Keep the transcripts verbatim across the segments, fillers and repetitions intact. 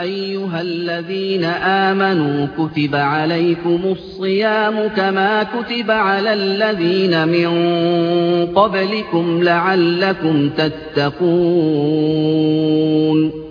أيها الذين آمنوا كتب عليكم الصيام كما كتب على الذين من قبلكم لعلكم تتقون.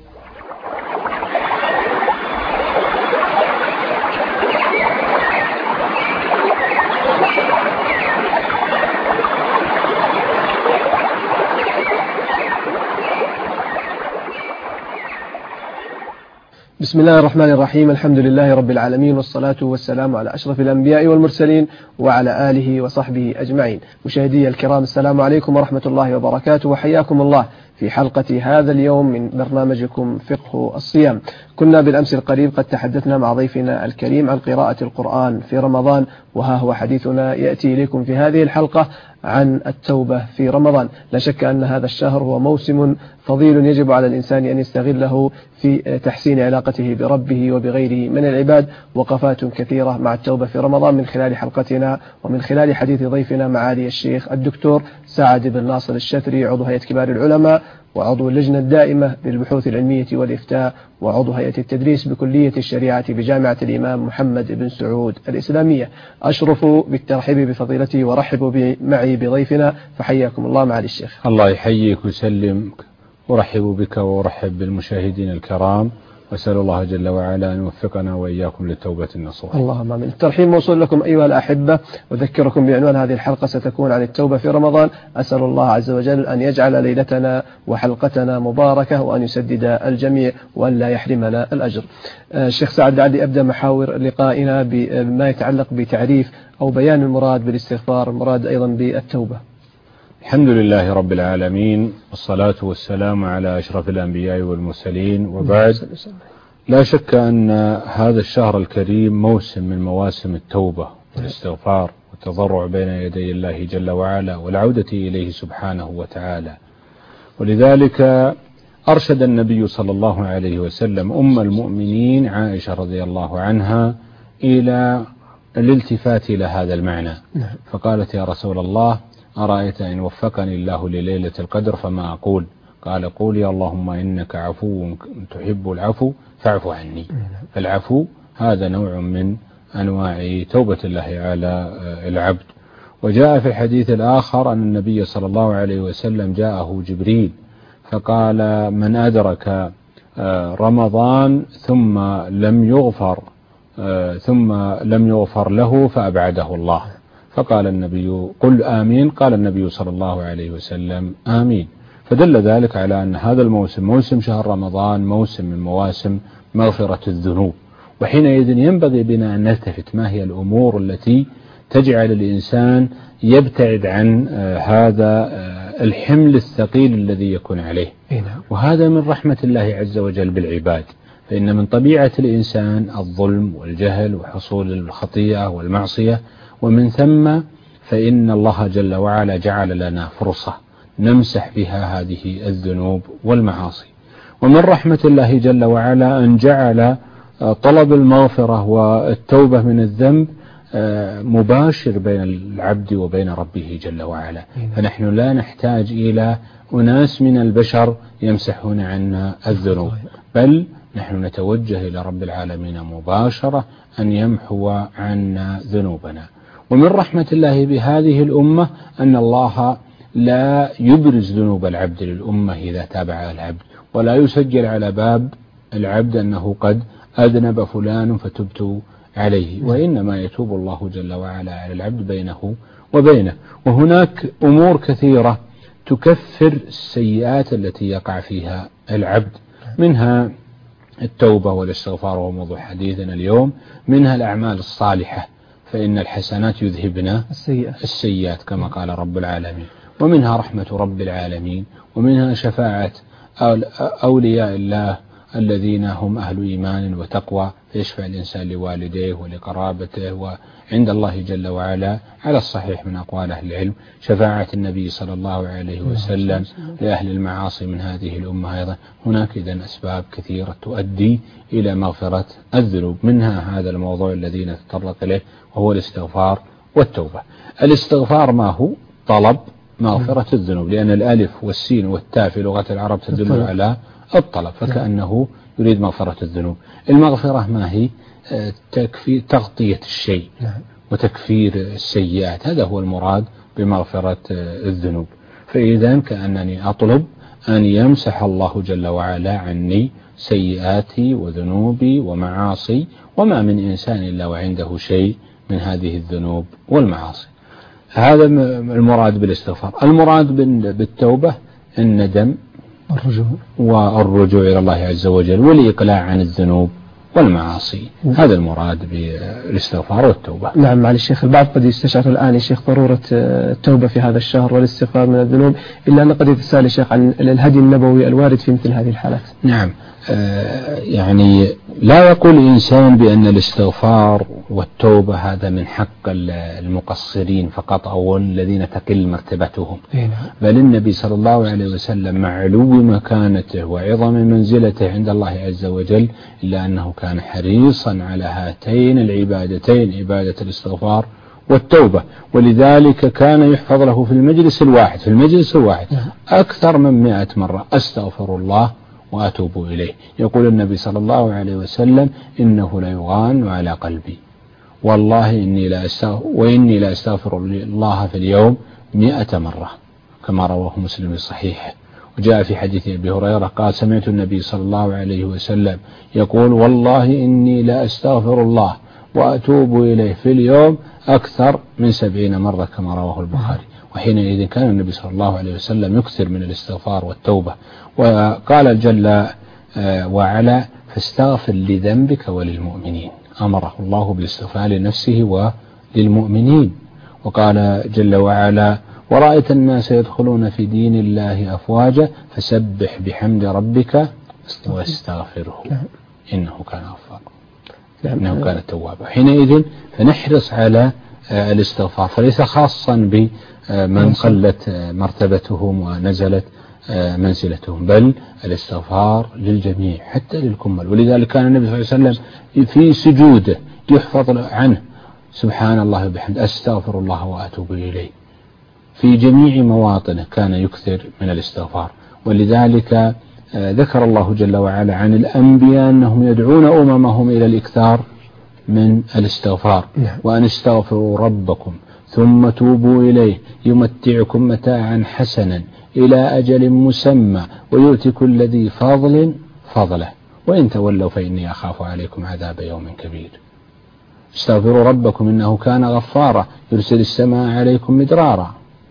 بسم الله الرحمن الرحيم. الحمد لله رب العالمين، والصلاة والسلام على أشرف الأنبياء والمرسلين وعلى آله وصحبه أجمعين. مشاهدي الكرام، السلام عليكم ورحمة الله وبركاته، وحياكم الله في حلقة هذا اليوم من برنامجكم فقه الصيام. كنا بالأمس القريب قد تحدثنا مع ضيفنا الكريم عن قراءة القرآن في رمضان، وها هو حديثنا يأتي إليكم في هذه الحلقة عن التوبة في رمضان. لا شك أن هذا الشهر هو موسم فضيل يجب على الإنسان أن يستغله في تحسين علاقته بربه وبغيره من العباد. وقفات كثيرة مع التوبة في رمضان من خلال حلقتنا ومن خلال حديث ضيفنا معالي الشيخ الدكتور سعد بن ناصر الشتري، عضو هيئة كبار العلماء وعضو اللجنة الدائمة للبحوث العلمية والإفتاء وعضو هيئة التدريس بكلية الشريعة بجامعة الإمام محمد بن سعود الإسلامية. أشرف بالترحيب بفضيلته ورحبوا معي بضيفنا، فحياكم الله معالي الشيخ. الله يحييك ويسلمك، ورحب بك ورحب بالمشاهدين الكرام، وأسأل الله جل وعلا أن يوفقنا وإياكم للتوبة النصوح. اللهم آمين. الترحيب موصول لكم أيها الأحبة، وذكركم بعنوان هذه الحلقة ستكون عن التوبة في رمضان. أسأل الله عز وجل أن يجعل ليلتنا وحلقتنا مباركة، وأن يسدد الجميع وأن لا يحرمنا الأجر. الشيخ سعد، لعلي أبدأ محاور لقائنا بما يتعلق بتعريف أو بيان المراد بالاستغفار، المراد أيضا بالتوبة. الحمد لله رب العالمين، والصلاة والسلام على أشرف الأنبياء والمرسلين، وبعد. لا شك أن هذا الشهر الكريم موسم من مواسم التوبة والاستغفار والتضرع بين يدي الله جل وعلا والعودة إليه سبحانه وتعالى. ولذلك أرشد النبي صلى الله عليه وسلم أم المؤمنين عائشة رضي الله عنها إلى الالتفات إلى هذا المعنى، فقالت: يا رسول الله، أرأيت إن وفقني الله لليلة القدر فما أقول؟ قال: قولي اللهم إنك عفو تحب العفو فاعف عني. فالعفو هذا نوع من أنواع توبة الله على العبد. وجاء في الحديث الآخر أن النبي صلى الله عليه وسلم جاءه جبريل فقال: من أدرك رمضان ثم لم يغفر ثم لم يغفر له فأبعده الله. فقال النبي: قل آمين. قال النبي صلى الله عليه وسلم: آمين. فدل ذلك على أن هذا الموسم، موسم شهر رمضان، موسم من مواسم مغفرة الذنوب. وحينئذ ينبغي بنا أن نلتفت ما هي الأمور التي تجعل الإنسان يبتعد عن هذا الحمل الثقيل الذي يكون عليه. وهذا من رحمة الله عز وجل بالعباد، فإن من طبيعة الإنسان الظلم والجهل وحصول الخطيئة والمعصية، ومن ثم فإن الله جل وعلا جعل لنا فرصة نمسح بها هذه الذنوب والمعاصي. ومن رحمة الله جل وعلا أن جعل طلب المغفرة والتوبة من الذنب مباشر بين العبد وبين ربه جل وعلا، فنحن لا نحتاج إلى أناس من البشر يمسحون عنا الذنوب، بل نحن نتوجه إلى رب العالمين مباشرة أن يمحو عنا ذنوبنا. ومن رحمة الله بهذه الأمة أن الله لا يبرز ذنوب العبد للأمة إذا تابع العبد، ولا يسجل على باب العبد أنه قد أذنب فلان فتبت عليه، وإنما يتوب الله جل وعلا على العبد بينه وبينه. وهناك أمور كثيرة تكفر السيئات التي يقع فيها العبد، منها التوبة والاستغفار وهو موضوع حديثنا اليوم، منها الأعمال الصالحة فإن الحسنات يذهبن السيئات كما قال رب العالمين، ومنها رحمة رب العالمين، ومنها شفاعة أولياء الله الذين هم أهل إيمان وتقوى، فيشفع الإنسان لوالديه ولقرابته وعند الله جل وعلا على الصحيح من أقوال أهل العلم. شفاعة النبي صلى الله عليه وسلم لأهل المعاصي من هذه الأمة أيضا. هناك إذن أسباب كثيرة تؤدي إلى مغفرة الذنوب، منها هذا الموضوع الذي نتطرق إليه وهو الاستغفار والتوبة. الاستغفار ما هو؟ طلب مغفرة الذنوب، لأن الألف والسين والتاء في لغة العرب تدل على الطلب، فكأنه يريد مغفرة الذنوب. المغفرة ما هي؟ تكفي تغطية الشيء وتكفير السيئات، هذا هو المراد بمغفرة الذنوب. فإذا كأنني أطلب أن يمسح الله جل وعلا عني سيئاتي وذنوبي ومعاصي، وما من إنسان إلا وعنده شيء من هذه الذنوب والمعاصي. هذا المراد بالاستغفار. المراد بالتوبة الندم الرجوع والرجوع إلى الله عز وجل والإقلاع عن الذنوب والمعاصي، هذا المراد بالاستغفار والتوبة. نعم. مع الشيخ البعض قد يستشعر الآن يا شيخ ضرورة التوبة في هذا الشهر والاستغفار من الذنوب، إلا أن قد يتساءل يا شيخ عن الهدي النبوي الوارد في مثل هذه الحالات. نعم. آه يعني لا يقول الإنسان بأن الاستغفار والتوبة هذا من حق المقصرين فقط أو الذين تقل مرتبتهم، بل النبي صلى الله عليه وسلم مع علو مكانته وعظم منزلته عند الله عز وجل إلا أنه كان حريصا على هاتين العبادتين، عبادة الاستغفار والتوبة، ولذلك كان يحفظ له في المجلس الواحد في المجلس الواحد أكثر من مئة مرة أستغفر الله وأتوب إليه. يقول النبي صلى الله عليه وسلم إنه ليغان على قلبي والله إني لا أستغفر وإني لا أستغفر الله في اليوم مئة مرة، كما رواه مسلم في صحيحه. وجاء في حديث أبي هريرة قال سمعت النبي صلى الله عليه وسلم يقول والله إني لا أستغفر الله وأتوب إليه في اليوم أكثر من سبعين مرة، كما رواه البخاري. وحينئذ كان النبي صلى الله عليه وسلم يكثر من الاستغفار والتوبة. وقال جل وعلا فاستغفر لذنبك وللمؤمنين، أمره الله بالاستغفار لنفسه وللمؤمنين. وقال جل وعلا ورأيت الناس يدخلون في دين الله أفواجا فسبح بحمد ربك واستغفره إنه كان غفارا إنه كان توابا. حينئذ فنحرص على الاستغفار، فليس خاصا بمن قلت مرتبتهم ونزلت منزلتهم، بل الاستغفار للجميع حتى للكمل. ولذلك كان النبي صلى الله عليه وسلم في سجوده يحفظ عنه سبحان الله وبحمده أستغفر الله وأتوب إليه، في جميع مواطنه كان يكثر من الاستغفار. ولذلك ذكر الله جل وعلا عن الأنبياء أنهم يدعون أممهم إلى الإكثار من الاستغفار، وأن استغفروا ربكم ثم توبوا إليه يمتعكم متاعا حسنا إلى أجل مسمى ويؤتي كل ذي فضل فضله وإن تولوا فإني أخاف عليكم عذاب يوم كبير. استغفروا ربكم إنه كان غفارا يرسل السماء عليكم مدرارا.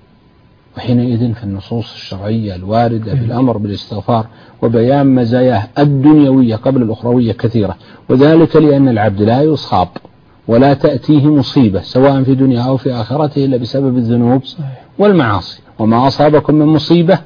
وحينئذ في النصوص الشرعية الواردة بالأمر بالاستغفار وبيان مزاياه الدنيوية قبل الأخروية كثيرة، وذلك لأن العبد لا يصاب ولا تأتيه مصيبة سواء في دنيا أو في آخرته إلا بسبب الذنوب والمعاصي، وما أصابكم من مصيبة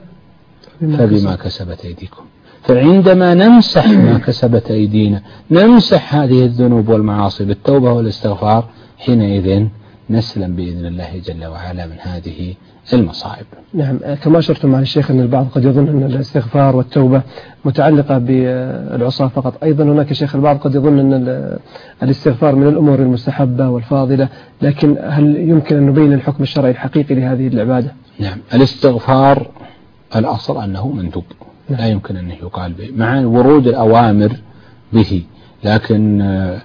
فبما كسبت أيديكم. فعندما نمسح ما كسبت أيدينا نمسح هذه الذنوب والمعاصي بالتوبة والاستغفار، حينئذ نسلم بإذن الله جل وعلا من هذه المصائب. نعم. كما أشرتم على الشيخ أن البعض قد يظن أن الاستغفار والتوبة متعلقة بالعصاة فقط، أيضا هناك شيخ البعض قد يظن أن الاستغفار من الأمور المستحبة والفاضلة، لكن هل يمكن أن نبين الحكم الشرعي الحقيقي لهذه العبادة؟ نعم. الاستغفار الأصل أنه مندوب، لا يمكن أن يقال به مع ورود الأوامر به، لكن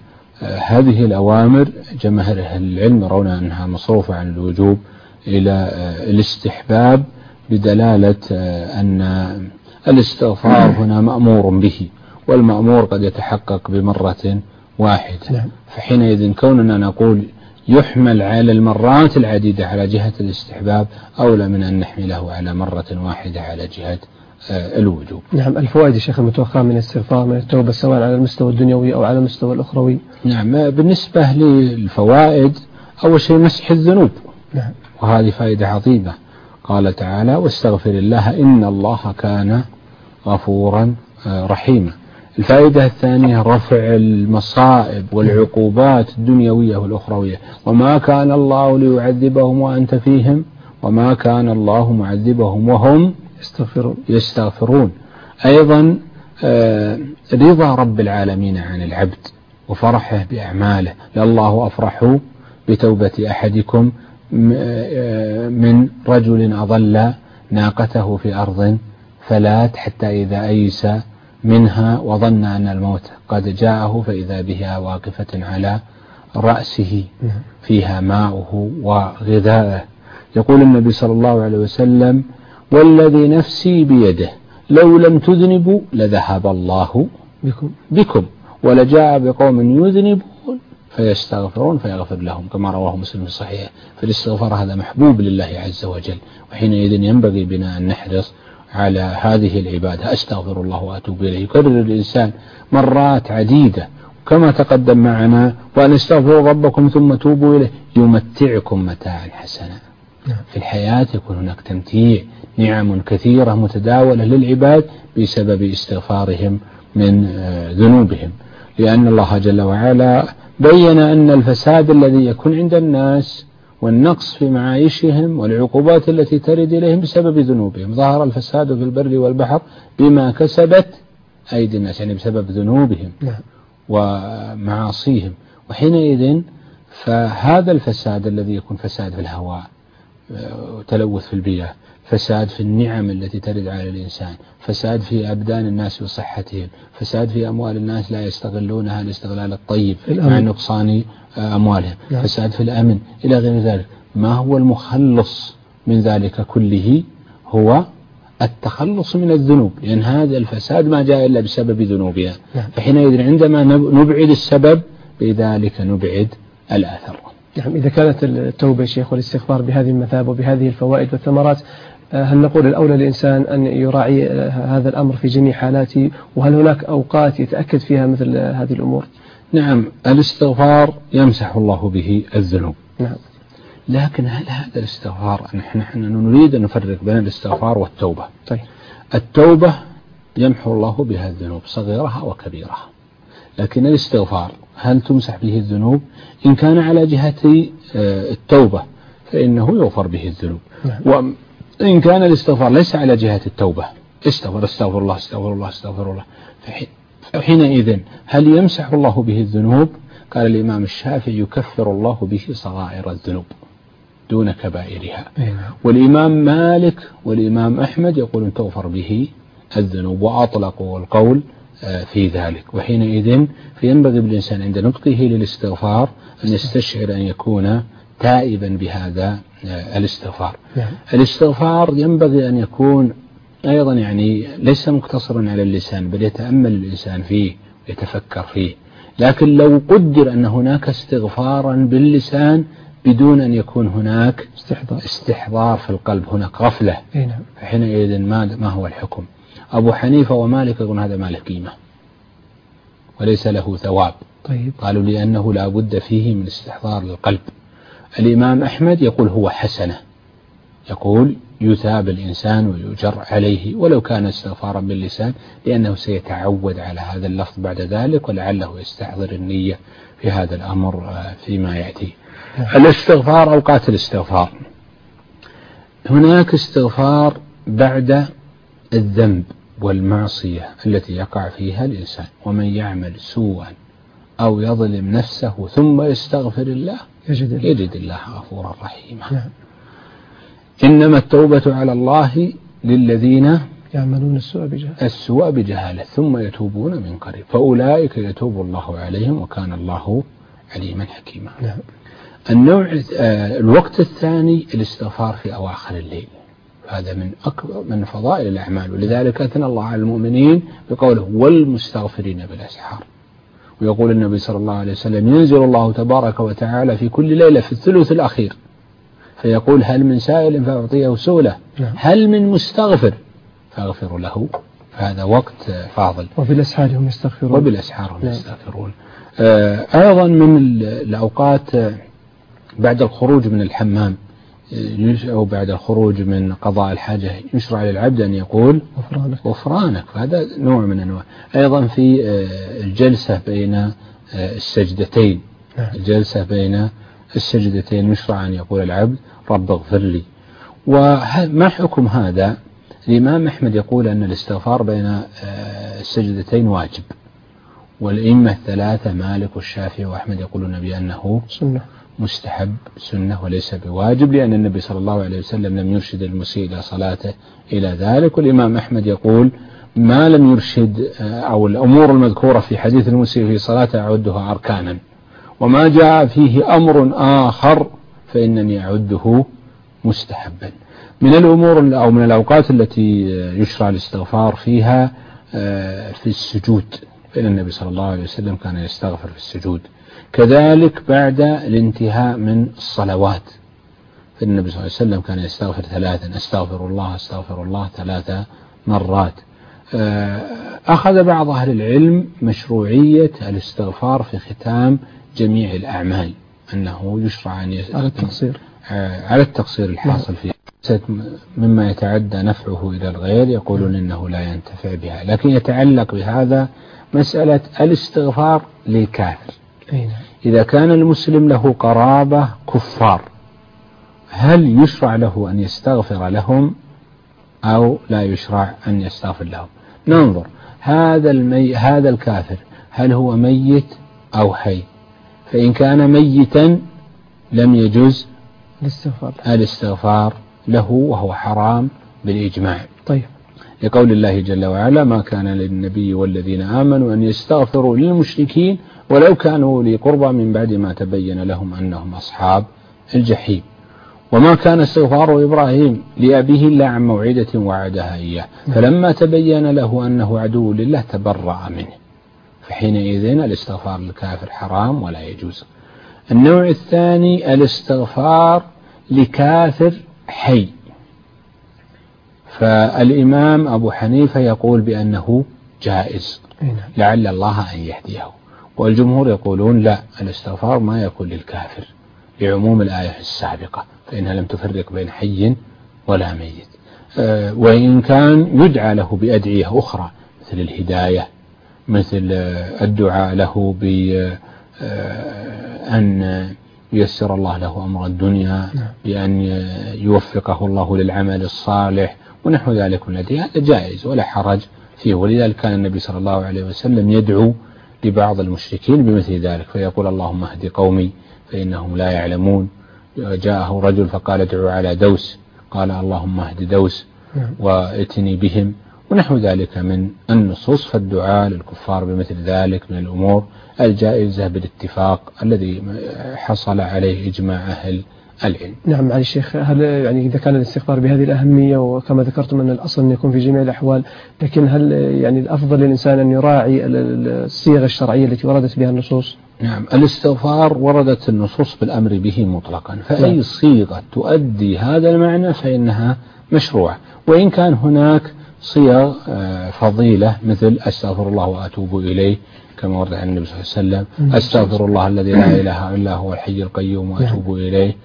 هذه الأوامر جماهير العلم يرون أنها مصروفة عن الوجوب إلى الاستحباب بدلالة أن الاستغفار هنا مأمور به، والمأمور قد يتحقق بمرة واحدة. فحينئذ كوننا نقول يحمل على المرات العديدة على جهة الاستحباب أولى من أن نحمله على مرة واحدة على جهة الوجوب. نعم. الفوائد الشيخ المتوقعة من الاستغفار من التوبة سواء على المستوى الدنيوي أو على المستوى الأخروي؟ نعم. بالنسبة للفوائد أول شيء مسح الذنوب. نعم. وهذه فائدة عظيمة. قال تعالى واستغفر الله إن الله كان غفورا رحيما. الفائدة الثانية رفع المصائب والعقوبات الدنيوية والأخروية، وما كان الله ليعذبهم وأنت فيهم وما كان الله معذبهم وهم يستغفرون يستغفرون. أيضا رضا رب العالمين عن العبد وفرحه بأعماله، لله أفرح بتوبة أحدكم من رجل أضل ناقته في أرض فلات حتى إذا أيس منها وظن أن الموت قد جاءه فإذا بها واقفة على رأسه فيها ماؤه وغذاءه. يقول النبي صلى الله عليه وسلم: والذي نفسي بيده لو لم تذنبوا لذهب الله بكم, بكم ولجاء بقوم يذنبون فيستغفرون فيغفر لهم، كما رواه مسلم في صحيحه. فالاستغفار هذا محبوب لله عز وجل، وحينئذ ينبغي بنا أن نحرص على هذه العبادة. أستغفر الله وأتوب إليه يكرر الإنسان مرات عديدة كما تقدم معنا، وأن استغفروا ربكم ثم توبوا إليه يمتعكم متاعا حسنا. في الحياة يكون هناك تمتيع، نعم كثيرة متداولة للعباد بسبب استغفارهم من ذنوبهم، لأن الله جل وعلا بين أن الفساد الذي يكون عند الناس والنقص في معايشهم والعقوبات التي ترد إليهم بسبب ذنوبهم. ظهر الفساد في البر والبحر بما كسبت أيدي الناس، يعني بسبب ذنوبهم ومعاصيهم. وحينئذ فهذا الفساد الذي يكون فساد في الهواء وتلوث في البيئة، فساد في النعم التي ترد على الإنسان، فساد في أبدان الناس وصحتهم، فساد في أموال الناس لا يستغلونها الاستغلال الطيب مع نقصان أموالهم، فساد في الأمن إلى غير ذلك. ما هو المخلص من ذلك كله؟ هو التخلص من الذنوب، لأن هذا الفساد ما جاء إلا بسبب ذنوبنا. فحينئذ عندما نبعد السبب بذلك نبعد الأثر. نعم، إذا كانت التوبة شيخ والاستغفار بهذه المثابة وبهذه الفوائد والثمرات، هل نقول الأولى للإنسان أن يراعي هذا الأمر في جميع حالاته؟ وهل هناك أوقات يتأكد فيها مثل هذه الأمور؟ نعم، الاستغفار يمسح الله به الذنوب. نعم. لكن هل هذا الاستغفار، نحن نريد أن نفرق بين الاستغفار والتوبة. طيب. التوبة يمحو الله بها الذنوب صغيرها وكبيرها، لكن الاستغفار هل تمسح به الذنوب؟ إن كان على جهة التوبة فإنه يغفر به الذنوب. نعم. وإن كان الاستغفار ليس على جهة التوبة، استغفر استغفر الله استغفر الله استغفر الله، فحينئذ هل يمسح الله به الذنوب؟ قال الإمام الشافعي: يكفر الله به صغائر الذنوب دون كبائرها. والإمام مالك والإمام أحمد يقولون تغفر به الذنوب، وأطلقوا القول في ذلك. وحينئذ فينبغي بالإنسان عند نطقه للاستغفار أن يستشعر أن يكون تائبا بهذا الاستغفار. الاستغفار ينبغي أن يكون أيضا يعني ليس مقتصرا على اللسان، بل يتأمل الإنسان فيه ويتفكر فيه. لكن لو قدر أن هناك استغفارا باللسان بدون أن يكون هناك استحضار, استحضار في القلب، هناك غفلة، فحينئذ ما هو الحكم؟ أبو حنيفة ومالك يقولون هذا ما له قيمة وليس له ثواب. طيب. قالوا لأنه لا بد فيه من استحضار للقلب. الإمام أحمد يقول هو حسنة، يقول يثاب الإنسان ويجر عليه ولو كان استغفارا باللسان، لأنه سيتعود على هذا اللفظ بعد ذلك، ولعله يستحضر النية في هذا الأمر فيما يأتي. الاستغفار، أوقات الاستغفار: هناك استغفار بعد الذنب والمعصية التي يقع فيها الإنسان، ومن يعمل سوءا أو يظلم نفسه ثم يستغفر الله يجد, يجد الله غفورا رحيما. نعم. إنما التوبة على الله للذين يعملون السوء بجهالة السوء بجهالة ثم يتوبون من قريب فأولئك يتوب الله عليهم وكان الله عليما حكيما. نعم. النوع الوقت الثاني الاستغفار في أواخر الليل، هذا من أكبر من فضائل الأعمال، ولذلك أثنى الله على المؤمنين بقوله والمستغفرين بالأسحار. ويقول النبي صلى الله عليه وسلم: ينزل الله تبارك وتعالى في كل ليلة في الثلث الأخير فيقول: هل من سائل فأعطيه سؤله، هل من مستغفر فأغفر له. هذا وقت فاضل. وبالأسحار هم يستغفرون وبالأسحار هم يستغفرون. أيضا من الأوقات بعد الخروج من الحمام أو بعد الخروج من قضاء الحاجة يشرع للعبد أن يقول غفرانك غفرانك، فهذا نوع من أنواع. أيضا في الجلسة بين السجدتين الجلسة بين السجدتين يشرع أن يقول العبد رب اغفر لي. وما حكم هذا؟ الإمام أحمد يقول أن الاستغفار بين السجدتين واجب، والأئمة الثلاثة مالك والشافعي وأحمد يقولون بأنه سنة مستحب سنة وليس بواجب، لأن النبي صلى الله عليه وسلم لم يرشد المسيء إلى صلاته إلى ذلك. والإمام أحمد يقول ما لم يرشد أو الأمور المذكورة في حديث المسيء في صلاته أعدها أركانا، وما جاء فيه أمر آخر فإنني أعده مستحبا. من الأمور أو من الأوقات التي يشرع الاستغفار فيها في السجود، فإن النبي صلى الله عليه وسلم كان يستغفر في السجود، كذلك بعد الانتهاء من الصلوات، فإن النبي صلى الله عليه وسلم كان يستغفر ثلاثا، أستغفر الله أستغفر الله ثلاث مرات. أخذ بعض أهل العلم مشروعية الاستغفار في ختام جميع الأعمال، أنه يشرع أن على التقصير على التقصير الحاصل فيه مما يتعدى نفعه إلى الغير، يقولون إنه لا ينتفع بها. لكن يتعلق بهذا مسألة الاستغفار للكافر. إذا كان المسلم له قرابة كفار، هل يشرع له أن يستغفر لهم أو لا يشرع أن يستغفر لهم؟ ننظر هذا المي... هذا الكافر هل هو ميت أو حي؟ فإن كان ميتا لم يجوز الاستغفار, الاستغفار له وهو حرام بالإجماع. طيب. لقول الله جل وعلا: ما كان للنبي والذين آمنوا أن يستغفروا للمشركين ولو كانوا أولي قربى من بعد ما تبين لهم أنهم أصحاب الجحيم. وما كان استغفار إبراهيم لأبيه إلا عن موعدة وعدها إياه، فلما تبين له أنه عدو لله تبرأ منه، فحينئذ الاستغفار للكافر حرام ولا يجوز. النوع الثاني الاستغفار لكافر حي، فالإمام أبو حنيفة يقول بأنه جائز لعل الله أن يهديه، والجمهور يقولون لا، الاستغفار ما يكون للكافر لعموم الآية السابقة، فإنها لم تفرق بين حي ولا ميت. أه وإن كان يدعى له بأدعية أخرى مثل الهداية، مثل الدعاء له بأن ييسر الله له أمر الدنيا، بأن يوفقه الله للعمل الصالح ونحو ذلك من الأدعية، هذا جائز ولا حرج فيه. ولذلك كان النبي صلى الله عليه وسلم يدعو لبعض المشركين بمثل ذلك، فيقول: اللهم اهد قومي فإنهم لا يعلمون. جاءه رجل فقال: ادعوا على دوس، قال: اللهم اهد دوس واتني بهم، ونحو ذلك من النصوص. فالدعاء للكفار بمثل ذلك من الأمور الجائزة بالاتفاق الذي حصل عليه إجماع أهل العلم. نعم معالي الشيخ، هل يعني إذا كان الاستغفار بهذه الأهمية وكما ذكرتم أن الأصل أن يكون في جميع الأحوال، لكن هل يعني الأفضل للإنسان أن يراعي الصيغة الشرعية التي وردت بها النصوص؟ نعم، الاستغفار وردت النصوص بالأمر به مطلقا، فأي صيغة تؤدي هذا المعنى فإنها مشروعة، وإن كان هناك صيغ فضيلة مثل أستغفر الله وأتوب إليه كما ورد عن النبي صلى الله عليه وسلم، أستغفر الله الذي لا إله إلا هو الحي القيوم وأتوب إليه.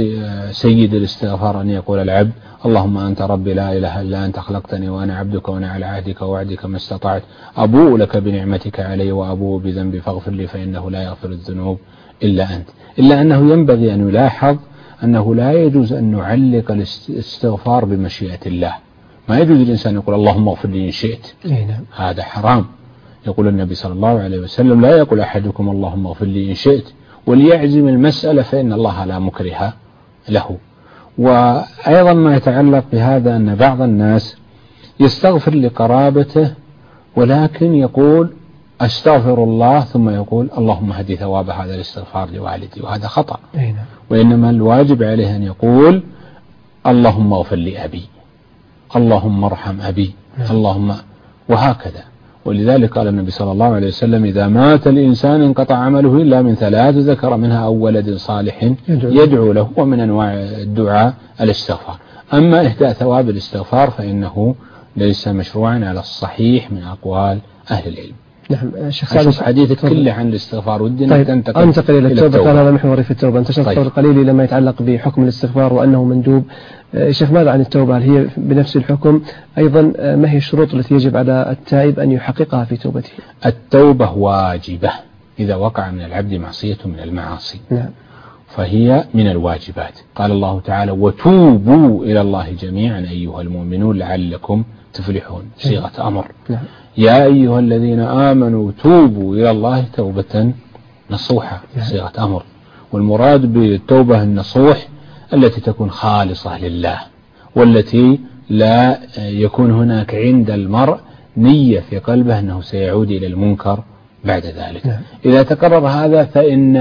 سيد الاستغفار أن يقول العبد: اللهم أنت ربي لا إله إلا أنت خلقتني وأنا عبدك وأنا على عهدك ووعدك ما استطعت، أبوء لك بنعمتك علي وأبوء بذنبي فاغفر لي فإنه لا يغفر الذنوب إلا أنت. إلا أنه ينبغي أن يلاحظ أنه لا يجوز أن نعلق الاستغفار بمشيئة الله. ما يجوز الإنسان يقول: اللهم اغفر لي إن شئت، هذا حرام. يقول النبي صلى الله عليه وسلم: لا يقول أحدكم اللهم اغفر لي إن شئت، وليعزم المسألة فإن الله لا مكره له. وأيضا ما يتعلق بهذا أن بعض الناس يستغفر لقرابته ولكن يقول أستغفر الله ثم يقول اللهم هدي ثواب هذا الاستغفار لوالدي، وهذا خطأ. وإنما الواجب عليه أن يقول اللهم اغفر لي أبي، اللهم ارحم أبي، اللهم، وهكذا. ولذلك قال النبي صلى الله عليه وسلم: إذا مات الإنسان انقطع عمله إلا من ثلاث ذكر منها أو ولد صالح يدعو له، ومن أنواع الدعاء الاستغفار. أما إهداء ثواب الاستغفار فإنه ليس مشروعا على الصحيح من أقوال أهل العلم. نعم شيخ سعد، حديثك كله عن الاستغفار ودنا طيب تنتقل أنتقل إلى التوبة. قال هذا محوري في التوبة. انتشرت طيب. قول قليل لما يتعلق بحكم الاستغفار وأنه مندوب. شيخ ماذا عن التوبة؟ هل هي بنفس الحكم؟ أيضا ما هي الشروط التي يجب على التائب أن يحققها في توبته؟ التوبة واجبة إذا وقع من العبد معصية من المعاصي. نعم. فهي من الواجبات. قال الله تعالى: وتوبوا إلى الله جميعا أيها المؤمنون لعلكم تفلحون، صيغة أمر. نعم. يا أيها الذين آمنوا توبوا إلى الله توبة نصوحة، صيغة أمر. والمراد بالتوبة النصوح التي تكون خالصة لله، والتي لا يكون هناك عند المرء نية في قلبه أنه سيعود إلى المنكر بعد ذلك. إذا تقرر هذا فإن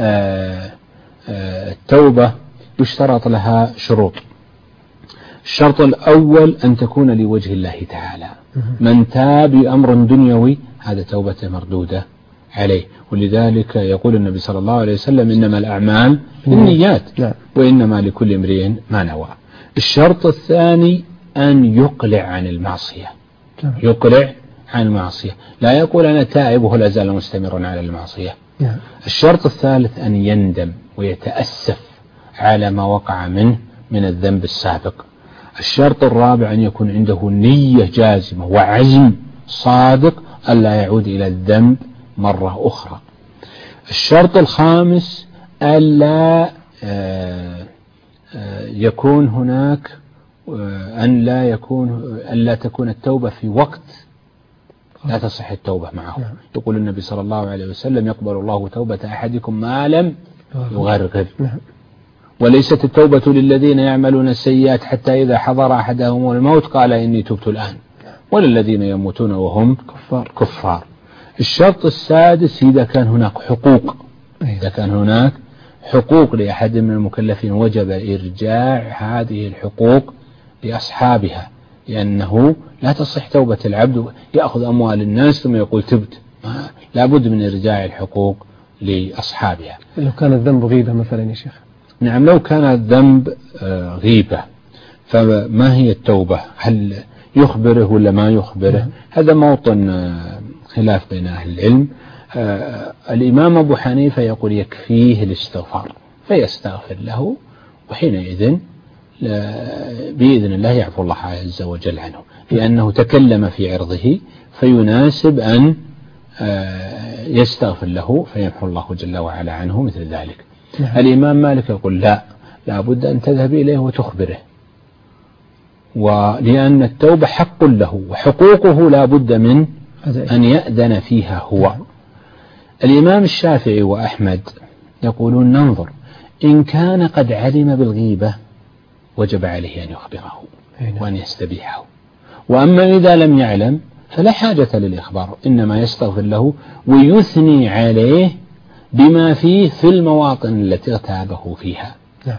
التوبة يشترط لها شروط. الشرط الأول أن تكون لوجه الله تعالى. من تاب بأمر دنيوي هذا توبة مردودة عليه، ولذلك يقول النبي صلى الله عليه وسلم إنما الأعمال بالنيات وإنما لكل امرئ ما نوى. الشرط الثاني أن يقلع عن المعصية، يقلع عن المعصية، لا يقول أنا تائب وهو لا زال مستمر على المعصية. الشرط الثالث أن يندم ويتأسف على ما وقع منه من الذنب السابق. الشرط الرابع أن يكون عنده نية جازمة وعزم صادق ألا يعود إلى الذنب مرة أخرى. الشرط الخامس ألا يكون هناك أن لا يكون ألا تكون التوبة في وقت لا تصح التوبة معه. يقول النبي صلى الله عليه وسلم يقبل الله توبة أحدكم ما لم يغرغر. وليست التوبة للذين يعملون السيئات حتى إذا حضر أحدهم الموت قال إني تبت الآن، وللذين يموتون وهم كفار, كفار. الشرط السادس إذا كان هناك حقوق، إذا كان هناك حقوق لأحد من المكلفين وجب إرجاع هذه الحقوق لأصحابها، لأنه لا تصح توبة العبد يأخذ أموال الناس ثم يقول تبت، لا بد من إرجاع الحقوق لأصحابها. لو كان الذنب غيبة مثلا يا شيخ. نعم، لو كان الذنب غيبة فما هي التوبة؟ هل يخبره ولا ما يخبره؟ هذا موطن خلاف بين أهل العلم. الإمام أبو حنيفة يقول يكفيه الاستغفار فيستغفر له، وحينئذ بإذن الله يعفو الله عز وجل عنه، لأنه تكلم في عرضه فيناسب أن يستغفر له فيمحو الله جل وعلا عنه مثل ذلك. الإمام مالك يقول لا، لا بد أن تذهب إليه وتخبره، ولأن التوبة حق له وحقوقه لا بد من أن يأذن فيها هو. الإمام الشافعي وأحمد يقولون ننظر، إن كان قد علم بالغيبة وجب عليه أن يخبره وأن يستبيحه، وأما إذا لم يعلم فلا حاجة للإخبار، إنما يستغفر له ويثني عليه بما فيه في المواطن التي اغتابه فيها.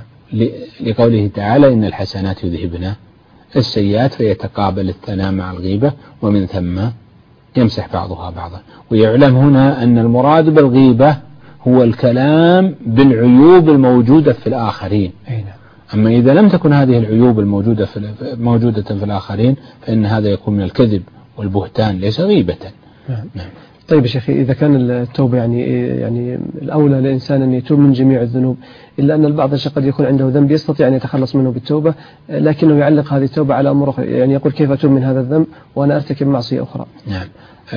لقوله تعالى إن الحسنات يذهبن السيئات فيتقابل الثناء مع الغيبة ومن ثم يمسح بعضها بعضا. ويعلم هنا أن المراد بالغيبة هو الكلام بالعيوب الموجودة في الآخرين. أما إذا لم تكن هذه العيوب الموجودة في موجودة في الآخرين فإن هذا يكون من الكذب والبهتان ليس غيبة. نعم. طيب يا شيخي، إذا كان التوبة يعني يعني الأولى للإنسان أن يتوب من جميع الذنوب، إلا أن البعض قد يكون عنده ذنب يستطيع أن يتخلص منه بالتوبة، لكنه يعلق هذه التوبة على أمور أخرى، يعني يقول كيف أتوب من هذا الذنب وأنا أرتكب معصية أخرى. نعم.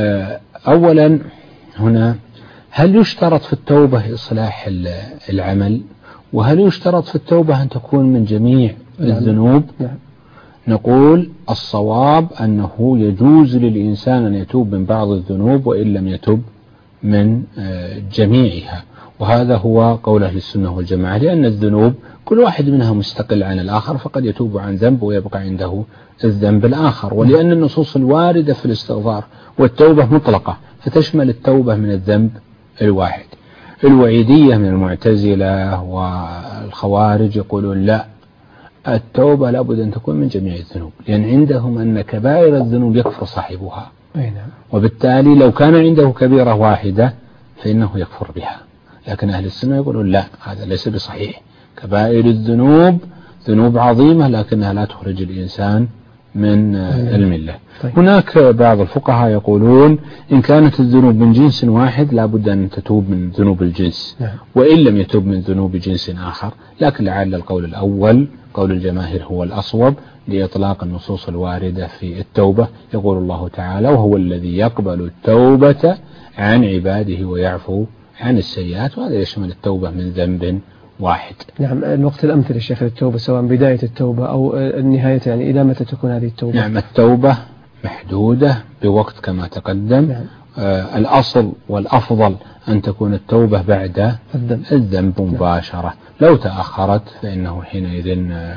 أولا هنا هل يشترط في التوبة إصلاح العمل؟ وهل يشترط في التوبة أن تكون من جميع الذنوب؟ نعم. نقول الصواب أنه يجوز للإنسان أن يتوب من بعض الذنوب وإن لم يتوب من جميعها، وهذا هو قول أهل السنة والجماعة، لأن الذنوب كل واحد منها مستقل عن الآخر، فقد يتوب عن ذنب ويبقى عنده الذنب الآخر. ولأن النصوص الواردة في الاستغفار والتوبة مطلقة فتشمل التوبة من الذنب الواحد. الوعيدية من المعتزلة والخوارج يقولون لا، التوبة لابد أن تكون من جميع الذنوب، لأن عندهم أن كبائر الذنوب يكفر صاحبها، وبالتالي لو كان عنده كبيرة واحدة فإنه يكفر بها. لكن أهل السنة يقولون لا، هذا ليس بصحيح، كبائر الذنوب ذنوب عظيمة لكنها لا تخرج الإنسان من الملة. طيب. هناك بعض الفقهاء يقولون إن كانت الذنوب من جنس واحد لا بد أن تتوب من ذنوب الجنس، نعم. وإن لم يتوب من ذنوب جنس آخر، لكن لعل القول الأول قول الجماهير هو الأصوب لإطلاق النصوص الواردة في التوبة. يقول الله تعالى وهو الذي يقبل التوبة عن عباده ويعفو عن السيئات، وهذا يشمل التوبة من ذنب واحد. نعم. الوقت الأمثل يا شيخ للتوبة سواء بداية التوبة أو النهاية، يعني إلى متى تكون هذه التوبة؟ نعم، التوبة محدودة بوقت كما تقدم. نعم. آه الأصل والأفضل أن تكون التوبة بعد الذنب, الذنب مباشرة. لو تأخرت فإنه حينئذ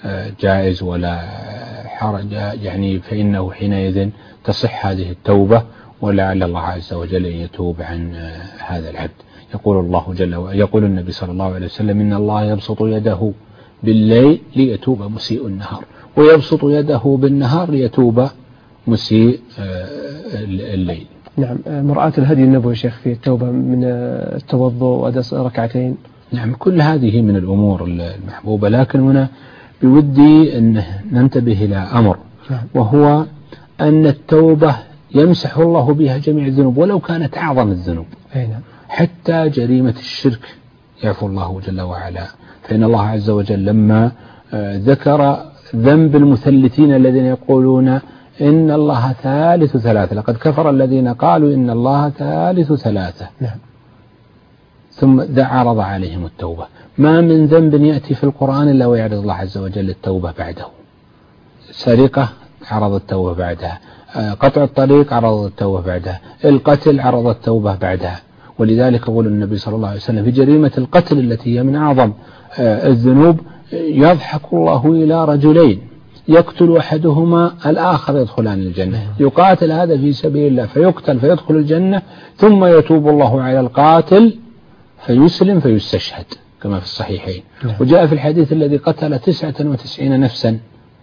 جائز ولا حرج، يعني فإنه حينئذ تصح هذه التوبة، ولعل الله عز وجل أن يتوب عن هذا العبد. يقول الله جل وعلا، يقول النبي صلى الله عليه وسلم: إن الله يبسط يده بالليل ليتوب مسيء النهار، ويبسط يده بالنهار ليتوب مسيء الليل. نعم. مرآة الهدي النبوي شيخ في التوبة من التوضؤ وأداء ركعتين. نعم، كل هذه من الأمور المحبوبة، لكن هنا بودي أن ننتبه إلى أمر، وهو أن التوبة يمسح الله بها جميع الذنوب ولو كانت أعظم الذنوب، حتى جريمة الشرك يعفو الله جل وعلا. فإن الله عز وجل لما ذكر ذنب المثلثين الذين يقولون إن الله ثالث ثلاثة، لقد كفر الذين قالوا إن الله ثالث ثلاثة، نعم. ثم عرض عليهم التوبة. ما من ذنب يأتي في القرآن إلا ويعرض الله عز وجل التوبة بعده. سرقة عرض التوبة بعدها، قطع الطريق عرض التوبة بعدها، القتل عرض التوبة بعدها. ولذلك يقول النبي صلى الله عليه وسلم في جريمة القتل التي هي من أعظم الذنوب: يضحك الله إلى رجلين يقتل أحدهما الآخر يدخلان الجنة، يقاتل هذا في سبيل الله فيقتل فيدخل الجنة، ثم يتوب الله على القاتل فيسلم فيستشهد كما في الصحيحين. وجاء في الحديث الذي قتل تسعة وتسعين نفسا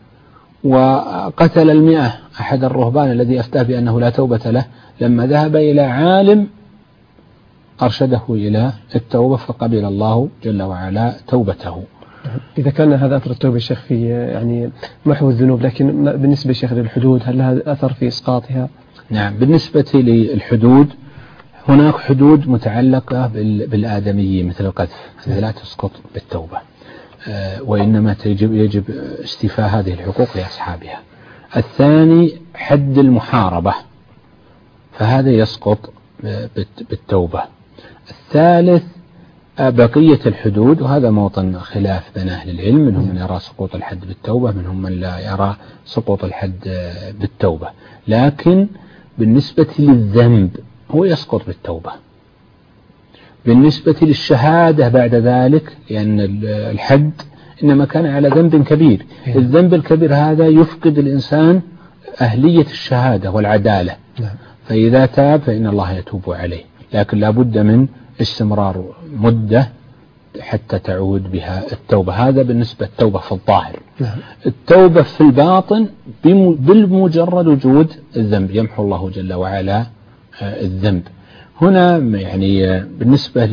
وقتل المئة أحد الرهبان الذي أفتاه بأنه لا توبة له، لما ذهب إلى عالم أرشده إلى التوبة فقبل الله جل وعلا توبته. إذا كان هذا أثر التوبة شيخ في يعني محو الذنوب، لكن بالنسبة شيخ للحدود هل لها أثر في إسقاطها؟ نعم، بالنسبة للحدود هناك حدود متعلقة بالآدمية مثل القذف، هذه لا تسقط بالتوبة، وإنما يجب يجب استيفاء هذه الحقوق لأصحابها. الثاني حد المحاربة، فهذا يسقط بالتوبة. الثالث بقية الحدود، وهذا موطن خلاف بين أهل العلم، منهم من يرى سقوط الحد بالتوبة، منهم من لا يرى سقوط الحد بالتوبة. لكن بالنسبة للذنب هو يسقط بالتوبة. بالنسبة للشهادة بعد ذلك، لأن الحد إنما كان على ذنب كبير، الذنب الكبير هذا يفقد الإنسان أهلية الشهادة والعدالة، فإذا تاب فإن الله يتوب عليه، لكن لا بد من استمرار مدة حتى تعود بها التوبة. هذا بالنسبة للتوبة في الظاهر. التوبة في الباطن بالمجرد وجود الذنب يمحو الله جل وعلا الذنب. هنا يعني بالنسبة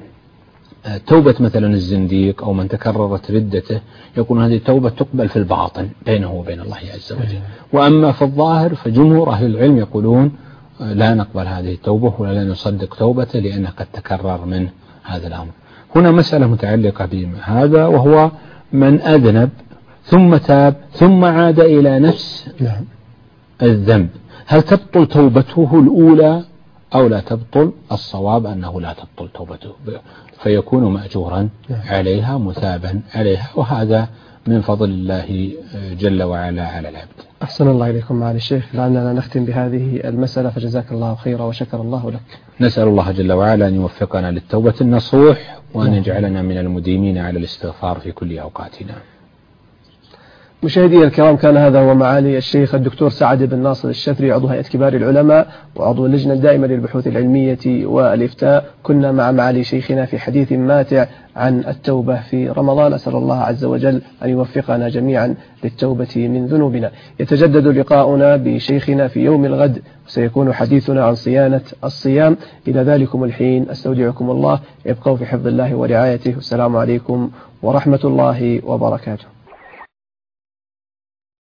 لتوبة مثلا الزنديق أو من تكررت ردته، يكون هذه التوبة تقبل في الباطن بينه وبين الله عز وجل. وأما في الظاهر فجمهور أهل العلم يقولون لا نقبل هذه التوبة ولا نصدق توبته لأنه قد تكرر من هذا الأمر. هنا مسألة متعلقة بهذا، وهو من أذنب ثم تاب ثم عاد إلى نفس الذنب، هل تبطل توبته الأولى أو لا تبطل؟ الصواب أنه لا تبطل توبته، فيكون مأجورا عليها مثابا عليها، وهذا من فضل الله جل وعلا على العبد. أحسن الله إليكم معالي الشيخ، لعلنا نختم بهذه المسألة، فجزاك الله خيرا وشكر الله لك. نسأل الله جل وعلا أن يوفقنا للتوبة النصوح، وأن يجعلنا من المديمين على الاستغفار في كل أوقاتنا. مشاهدي الكرام، كان هذا هو معالي الشيخ الدكتور سعد بن ناصر الشفري، عضو هيئة كبار العلماء وعضو اللجنة الدائمة للبحوث العلمية والإفتاء. كنا مع معالي شيخنا في حديث ماتع عن التوبة في رمضان. أسأل الله عز وجل أن يوفقنا جميعا للتوبة من ذنوبنا. يتجدد لقاؤنا بشيخنا في يوم الغد، وسيكون حديثنا عن صيانة الصيام. إلى ذلكم الحين أستودعكم الله، ابقوا في حفظ الله ورعايته، والسلام عليكم ورحمة الله وبركاته.